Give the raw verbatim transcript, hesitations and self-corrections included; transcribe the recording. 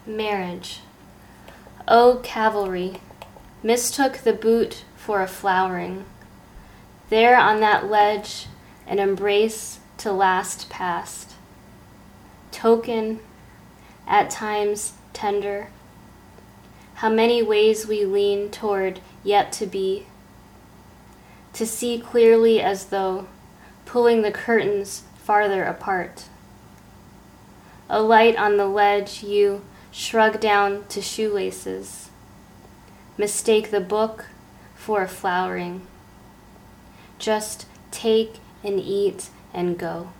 Marriage. O cavalry, mistook the boot for a flowering. There on that ledge, an embrace to last past. Token, at times tender. How many ways we lean toward yet to be. To see clearly as though pulling the curtains farther apart. A light on the ledge you shrug down to shoelaces. Mistake the book for a flowering. Just take and eat and go.